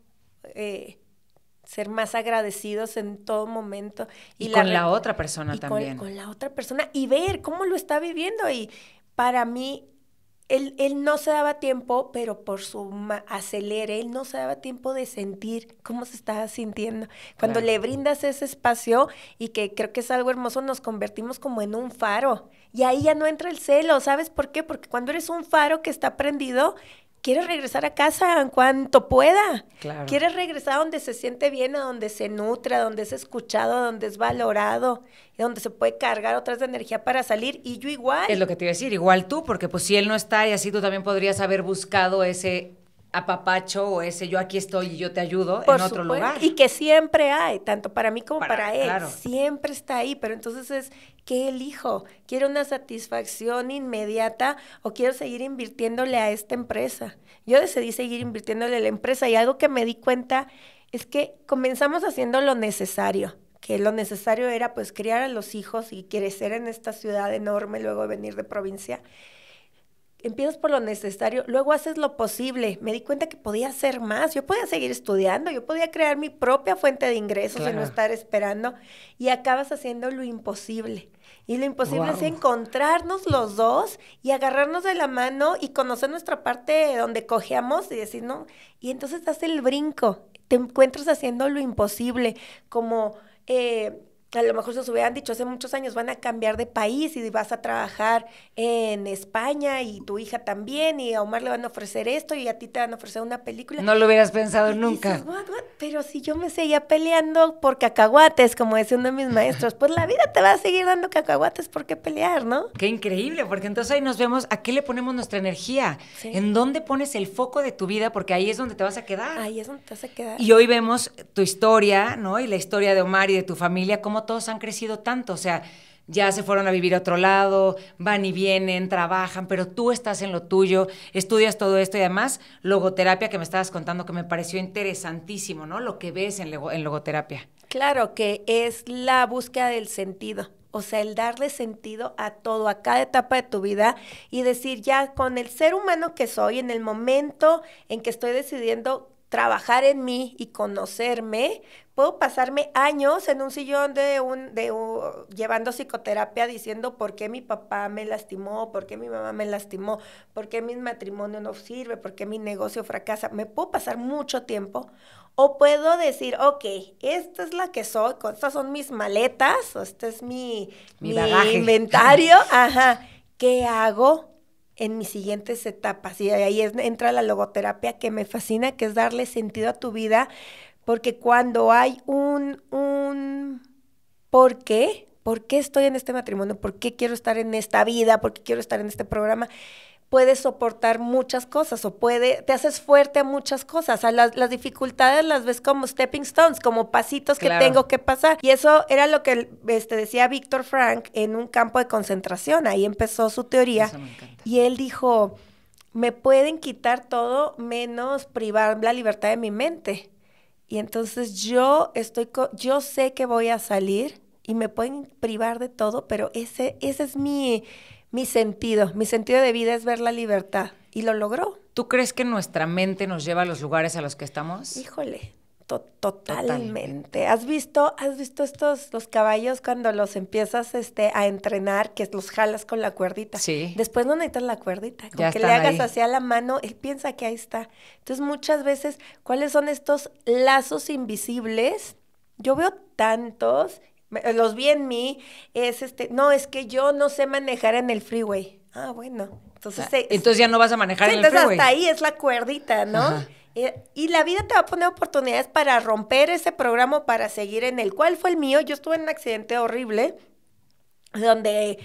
ser más agradecidos en todo momento. Y con la otra persona también. Con la otra persona y ver cómo lo está viviendo. Y para mí, él no se daba tiempo, pero por su acelere, él no se daba tiempo de sentir cómo se estaba sintiendo. Cuando le brindas ese espacio, y que creo que es algo hermoso, nos convertimos como en un faro. Y ahí ya no entra el celo, ¿sabes por qué? Porque cuando eres un faro que está prendido, quieres regresar a casa en cuanto pueda. Claro. Quieres regresar a donde se siente bien, a donde se nutre, a donde es escuchado, a donde es valorado, y donde se puede cargar otras de energía para salir. Y yo igual. Es lo que te iba a decir, igual tú, porque pues si él no está y así tú también podrías haber buscado ese apapacho o ese yo aquí estoy y yo te ayudo en otro lugar. Y que siempre hay, tanto para mí como para él. Claro. Siempre está ahí, pero entonces ¿qué elijo? ¿Quiero una satisfacción inmediata o quiero seguir invirtiéndole a esta empresa? Yo decidí seguir invirtiéndole a la empresa y algo que me di cuenta es que comenzamos haciendo lo necesario, que lo necesario era pues criar a los hijos y crecer en esta ciudad enorme, luego venir de provincia. empiezas por lo necesario, luego haces lo posible. Me di cuenta que podía hacer más, yo podía seguir estudiando, yo podía crear mi propia fuente de ingresos y no estar esperando, y acabas haciendo lo imposible. Y lo imposible es encontrarnos los dos y agarrarnos de la mano y conocer nuestra parte donde cojeamos y decir, no, y entonces haces el brinco, te encuentras haciendo lo imposible, como... a lo mejor se os hubieran dicho hace muchos años, van a cambiar de país y vas a trabajar en España y tu hija también, y a Omar le van a ofrecer esto y a ti te van a ofrecer una película. No lo hubieras pensado y nunca. Dices, what? Pero si yo me seguía peleando por cacahuates, como decía uno de mis maestros, pues la vida te va a seguir dando cacahuates, ¿por qué pelear, no? Qué increíble, porque entonces ahí nos vemos a qué le ponemos nuestra energía, en dónde pones el foco de tu vida, porque ahí es donde te vas a quedar. Ahí es donde te vas a quedar. Y hoy vemos tu historia, ¿no? Y la historia de Omar y de tu familia, cómo todos han crecido tanto, o sea, ya se fueron a vivir a otro lado, van y vienen, trabajan, pero tú estás en lo tuyo, estudias todo esto y además logoterapia, que me estabas contando que me pareció interesantísimo, ¿no? Lo que ves en logoterapia. Claro, que es la búsqueda del sentido. O sea, el darle sentido a todo, a cada etapa de tu vida y decir, ya con el ser humano que soy, en el momento en que estoy decidiendo trabajar en mí y conocerme, puedo pasarme años en un sillón llevando psicoterapia diciendo por qué mi papá me lastimó, por qué mi mamá me lastimó, por qué mi matrimonio no sirve, por qué mi negocio fracasa. Me puedo pasar mucho tiempo. O puedo decir, ok, esta es la que soy, estas son mis maletas, o este es mi bagaje, inventario, ajá, ¿qué hago en mis siguientes etapas? Y ahí entra la logoterapia, que me fascina, que es darle sentido a tu vida, porque cuando hay un ¿por qué estoy en este matrimonio? ¿Por qué quiero estar en esta vida? ¿Por qué quiero estar en este programa? Puedes soportar muchas cosas o te haces fuerte a muchas cosas. A las dificultades las ves como stepping stones, como pasitos que tengo que pasar. Y eso era lo que decía Víctor Frank en un campo de concentración. Ahí empezó su teoría. Eso me encanta. Y él dijo, me pueden quitar todo menos privar la libertad de mi mente. Y entonces yo sé que voy a salir y me pueden privar de todo, pero ese es mi sentido de vida, es ver la libertad. Y lo logró. ¿Tú crees que nuestra mente nos lleva a los lugares a los que estamos? Híjole, totalmente. ¿Has visto los caballos cuando los empiezas a entrenar, que los jalas con la cuerdita? Sí. Después no necesitas la cuerdita. Con Ya que le hagas ahí. hacia la mano, él piensa que ahí está. Entonces, muchas veces, ¿cuáles son estos lazos invisibles? Yo veo tantos, los vi en mí, no, es que yo no sé manejar en el freeway. Ah, bueno. Entonces ya no vas a manejar en el freeway. Entonces hasta ahí es la cuerdita, ¿no? Ajá. Y la vida te va a poner oportunidades para romper ese programa, para seguir en él. ¿Cuál fue el mío? Yo estuve en un accidente horrible donde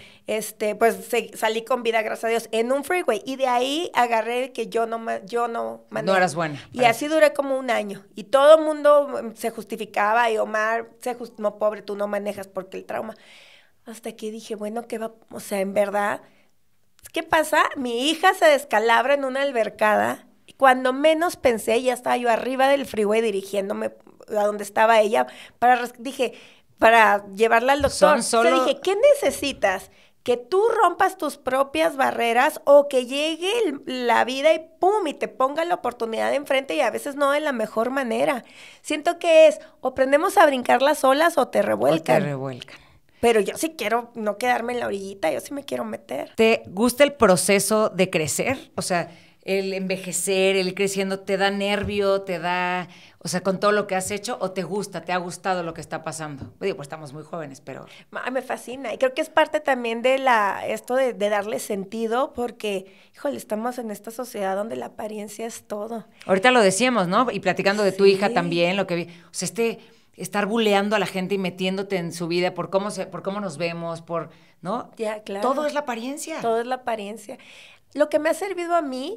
salí con vida, gracias a Dios, en un freeway, y de ahí agarré que yo no manejo. No eras buena. Y así duré como un año, y todo el mundo se justificaba, y Omar, no, pobre, tú no manejas porque el trauma. Hasta que dije, bueno, ¿qué va? O sea, en verdad, ¿qué pasa? Mi hija se descalabra en una albercada, y cuando menos pensé, ya estaba yo arriba del freeway dirigiéndome a donde estaba ella, dije, para llevarla al doctor. Entonces dije, ¿qué necesitas? ¿Que tú rompas tus propias barreras o que llegue la vida y pum, y te ponga la oportunidad de enfrente, y a veces no de la mejor manera? Siento que o aprendemos a brincar las olas o te revuelcan. Pero yo sí quiero no quedarme en la orillita, yo sí me quiero meter. ¿Te gusta el proceso de crecer? O sea, el envejecer, el ir creciendo, ¿te da nervio, te da, o sea, con todo lo que has hecho, o te ha gustado lo que está pasando? Digo, pues estamos muy jóvenes, pero... Me fascina, y creo que es parte también de esto de darle sentido, porque, híjole, estamos en esta sociedad donde la apariencia es todo. Ahorita lo decíamos, ¿no? Y platicando de tu hija también, lo que vi, o sea, estar buleando a la gente y metiéndote en su vida por cómo nos vemos, ¿no? Ya, claro. Todo es la apariencia. Todo es la apariencia. Lo que me ha servido a mí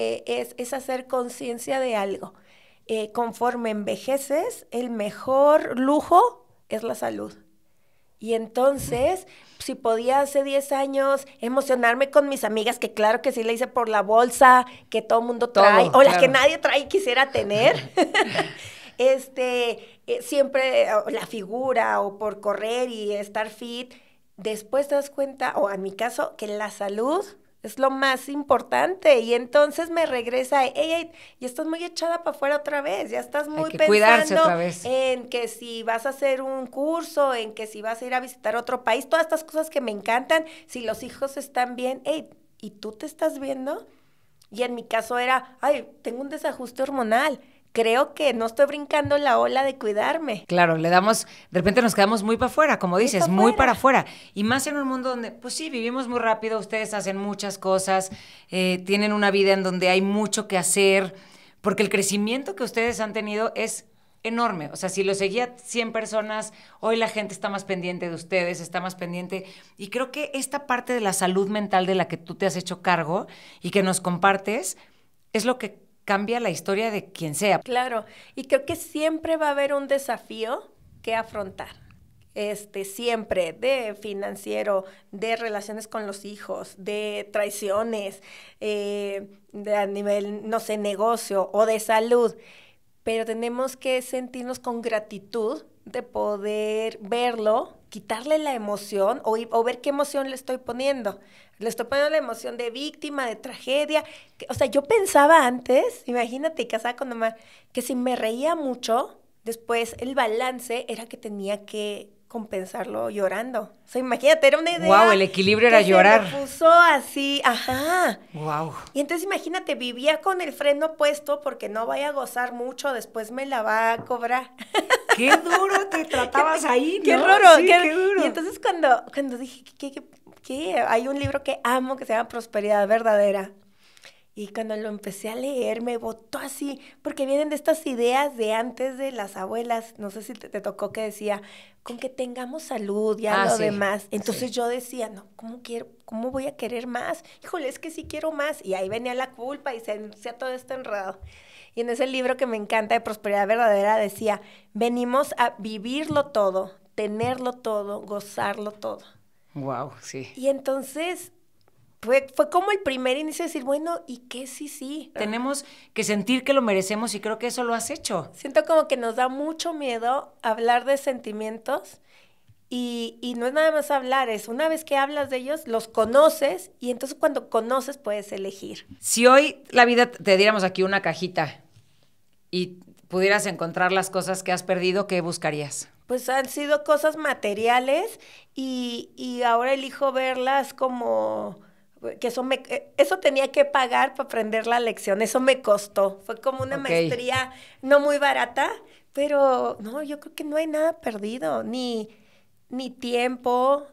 es hacer conciencia de algo. Conforme envejeces, el mejor lujo es la salud. Y entonces, si podía hace 10 años emocionarme con mis amigas, que claro que sí le hice por la bolsa, que todo el mundo trae, o la que nadie trae y quisiera tener, siempre la figura, o por correr y estar fit, después te das cuenta, o en mi caso, que la salud Es lo más importante. Y entonces me regresa, ya estás muy echada para afuera otra vez, ya estás muy cuidarse pensando otra vez. en que si vas a hacer un curso, en que si vas a ir a visitar otro país, todas estas cosas que me encantan, si los hijos están bien, ¿y tú te estás viendo? Y en mi caso era, tengo un desajuste hormonal. Creo que no estoy brincando la ola de cuidarme. Claro, de repente nos quedamos muy para afuera, como dices, muy para afuera. Y más en un mundo donde, pues sí, vivimos muy rápido, ustedes hacen muchas cosas, tienen una vida en donde hay mucho que hacer, porque el crecimiento que ustedes han tenido es enorme. O sea, si lo seguía 100 personas, hoy la gente está más pendiente de ustedes, está más pendiente. Y creo que esta parte de la salud mental de la que tú te has hecho cargo y que nos compartes es lo que cambia la historia de quien sea. Claro, y creo que siempre va a haber un desafío que afrontar. Siempre, de financiero, de relaciones con los hijos, de traiciones, de a nivel, no sé, negocio o de salud. Pero tenemos que sentirnos con gratitud de poder verlo, quitarle la emoción o ver qué emoción le estoy poniendo. Le estoy poniendo la emoción de víctima, de tragedia. O sea, yo pensaba antes, imagínate, casada con mamá, que si me reía mucho, después el balance era que tenía que compensarlo llorando. O sea, imagínate, era una idea. Wow, el equilibrio era llorar. Se me puso así, ajá. Wow. Y entonces imagínate, vivía con el freno puesto porque no vaya a gozar mucho, después me la va a cobrar. Qué duro te tratabas ahí, ¿no? Qué raro, sí, qué duro. Y entonces cuando dije que hay un libro que amo que se llama Prosperidad Verdadera. Y cuando lo empecé a leer, me botó así, porque vienen de estas ideas de antes de las abuelas, no sé si te tocó que decía, con que tengamos salud y lo demás. Entonces yo decía, no, ¿cómo voy a querer más? Híjole, es que sí quiero más. Y ahí venía la culpa y se hacía todo esto enredado. Y en ese libro que me encanta de Prosperidad Verdadera decía, venimos a vivirlo todo, tenerlo todo, gozarlo todo. Wow, sí. Y entonces fue como el primer inicio de decir, bueno, ¿y qué sí? Tenemos que sentir que lo merecemos y creo que eso lo has hecho. Siento como que nos da mucho miedo hablar de sentimientos y no es nada más hablar, es una vez que hablas de ellos, los conoces y entonces cuando conoces puedes elegir. Si hoy la vida te diéramos aquí una cajita y pudieras encontrar las cosas que has perdido, ¿qué buscarías? Pues han sido cosas materiales y ahora elijo verlas como que eso tenía que pagar para aprender la lección, eso me costó, fue como una maestría no muy barata, pero no, yo creo que no hay nada perdido, ni tiempo,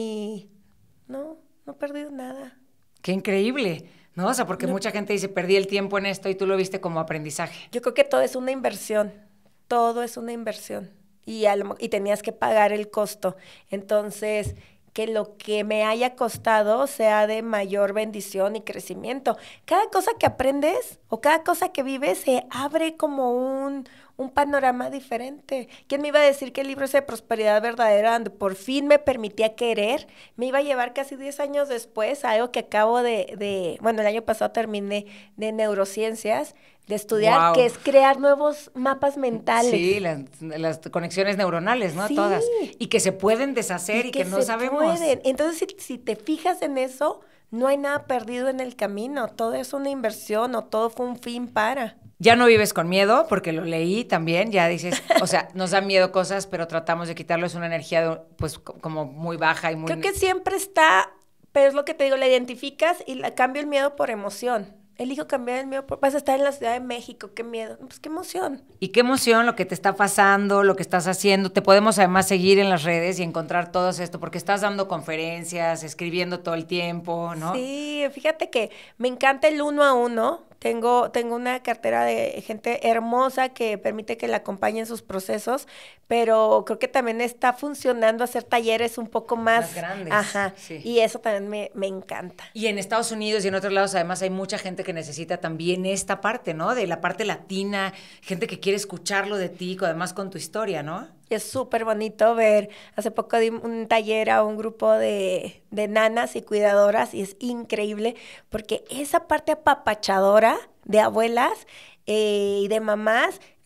no he perdido nada. ¡Qué increíble! ¿No? O sea, porque mucha gente dice, perdí el tiempo en esto y tú lo viste como aprendizaje. Yo creo que todo es una inversión, todo es una inversión y tenías que pagar el costo, entonces que lo que me haya costado sea de mayor bendición y crecimiento. Cada cosa que aprendes o cada cosa que vives se abre como un panorama diferente. ¿Quién me iba a decir que el libro ese de Prosperidad Verdadera, donde por fin me permitía querer, me iba a llevar casi 10 años después a algo que acabo bueno, el año pasado terminé de neurociencias, de estudiar, que es crear nuevos mapas mentales. Sí, las conexiones neuronales, ¿no? Sí. Todas. Y que se pueden deshacer y que no sabemos. Pueden. Entonces, si te fijas en eso, no hay nada perdido en el camino. Todo es una inversión o todo fue un fin para. Ya no vives con miedo, porque lo leí también, ya dices, o sea, nos dan miedo cosas, pero tratamos de quitarlo, es una energía pues como muy baja y muy... Creo que siempre está, pero es lo que te digo, la identificas y cambio el miedo por emoción. Elijo cambiar el miedo, vas a estar en la Ciudad de México, qué miedo, pues qué emoción. Y qué emoción lo que te está pasando, lo que estás haciendo. Te podemos además seguir en las redes y encontrar todo esto, porque estás dando conferencias, escribiendo todo el tiempo, ¿no? Sí, fíjate que me encanta el 1 a 1. Tengo una cartera de gente hermosa que permite que la acompañe en sus procesos, pero creo que también está funcionando hacer talleres un poco más grandes. Ajá, sí. Y eso también me encanta. Y en Estados Unidos y en otros lados además hay mucha gente que necesita también esta parte, ¿no? De la parte latina, gente que quiere escucharlo de ti, además con tu historia, ¿no? Es súper bonito ver, hace poco di un taller a un grupo de nanas y cuidadoras y es increíble porque esa parte apapachadora de abuelas y de mamás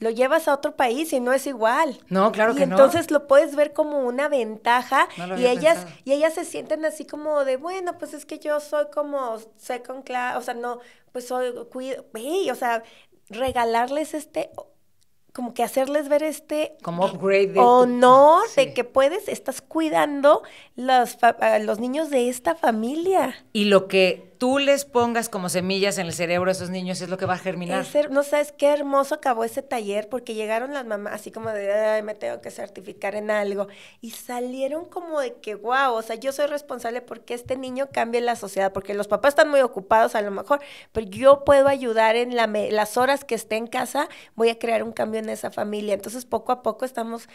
lo llevas a otro país y no es igual. No, claro que no. Y entonces lo puedes ver como una ventaja No lo y había ellas pensado. se sienten así como de, bueno, pues es que yo soy como second class, o sea, no, pues soy, güey, o sea, regalarles como que hacerles ver Como upgrade de honor sí. de que estás cuidando a los niños de esta familia. Y lo que tú les pongas como semillas en el cerebro a esos niños es lo que va a germinar. No sabes qué hermoso acabó ese taller porque llegaron las mamás así como de, ay, me tengo que certificar en algo. Y salieron como de que, wow, o sea, yo soy responsable porque este niño cambie la sociedad, porque los papás están muy ocupados a lo mejor, pero yo puedo ayudar en las horas que esté en casa, voy a crear un cambio en esa familia. Entonces, poco a poco estamos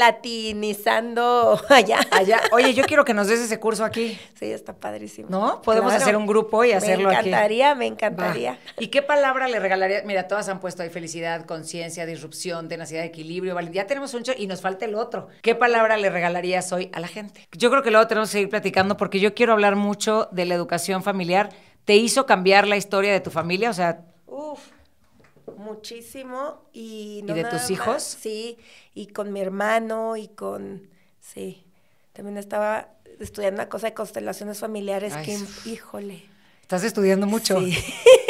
latinizando allá. Oye, yo quiero que nos des ese curso aquí. Sí, está padrísimo. ¿No? Podemos Claro. hacer un grupo y hacerlo aquí. Me encantaría. Va. ¿Y qué palabra le regalarías? Mira, todas han puesto ahí felicidad, conciencia, disrupción, tenacidad, equilibrio, valentía. Ya tenemos un y nos falta el otro. ¿Qué palabra le regalarías hoy a la gente? Yo creo que luego tenemos que seguir platicando porque yo quiero hablar mucho de la educación familiar. ¿Te hizo cambiar la historia de tu familia? O sea... Uf, muchísimo. ¿Y de tus hijos? Sí, y con mi hermano sí. También estaba estudiando una cosa de constelaciones familiares. Ay, que, híjole. Estás estudiando mucho. Sí.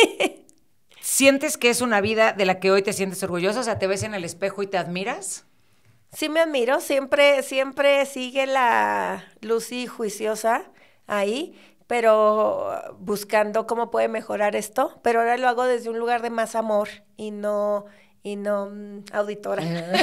¿Sientes que es una vida de la que hoy te sientes orgullosa? O sea, ¿te ves en el espejo y te admiras? Sí me admiro, siempre sigue la Lucy juiciosa ahí, pero buscando cómo puede mejorar esto, pero ahora lo hago desde un lugar de más amor y no auditora.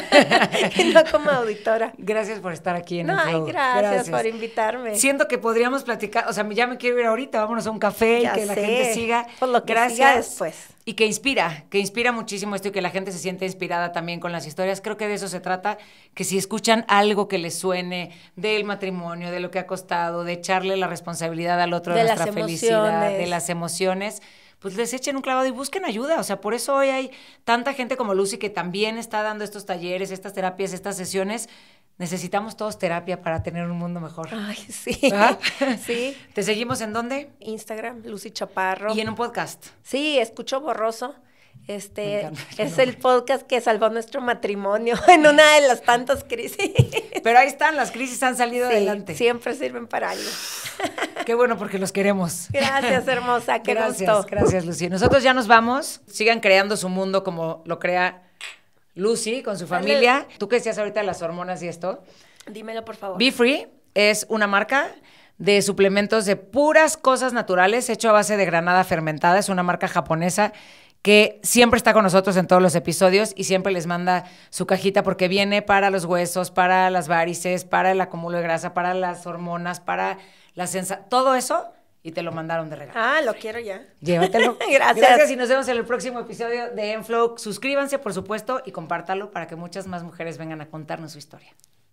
Y no como auditora. Gracias por estar aquí en No, el Flow. gracias por invitarme. Siento que podríamos platicar, o sea, ya me quiero ir ahorita, vámonos a un café Ya y que la sé, gente siga. por lo que Gracias. siga después. Y que inspira muchísimo esto y que la gente se siente inspirada también con las historias. Creo que de eso se trata, que si escuchan algo que les suene del matrimonio, de lo que ha costado, de echarle la responsabilidad al otro de nuestra felicidad, de las emociones, pues les echen un clavado y busquen ayuda. O sea, por eso hoy hay tanta gente como Lucy que también está dando estos talleres, estas terapias, estas sesiones. Necesitamos todos terapia para tener un mundo mejor. Ay, sí. ¿Ah? Sí. ¿Te seguimos en dónde? Instagram, Lucy Chaparro. Y en un podcast. Sí, Escucho Borroso. Me encanta Es el podcast que salvó nuestro matrimonio en una de las tantas crisis. Pero ahí están, las crisis han salido adelante. Siempre sirven para algo. Qué bueno, porque los queremos. Gracias, hermosa, qué gusto. Gracias, Lucy. Nosotros ya nos vamos. Sigan creando su mundo como lo crea Lucy con su familia. Tú que decías ahorita de las hormonas y esto. Dímelo, por favor. Be Free es una marca de suplementos de puras cosas naturales, hecho a base de granada fermentada. Es una marca japonesa que siempre está con nosotros en todos los episodios y siempre les manda su cajita porque viene para los huesos, para las varices, para el acúmulo de grasa, para las hormonas, para la sensación, todo eso, y te lo mandaron de regalo. Ah, lo quiero ya. Llévatelo. Gracias. Y nos vemos en el próximo episodio de Enflow. Suscríbanse, por supuesto, y compártalo para que muchas más mujeres vengan a contarnos su historia.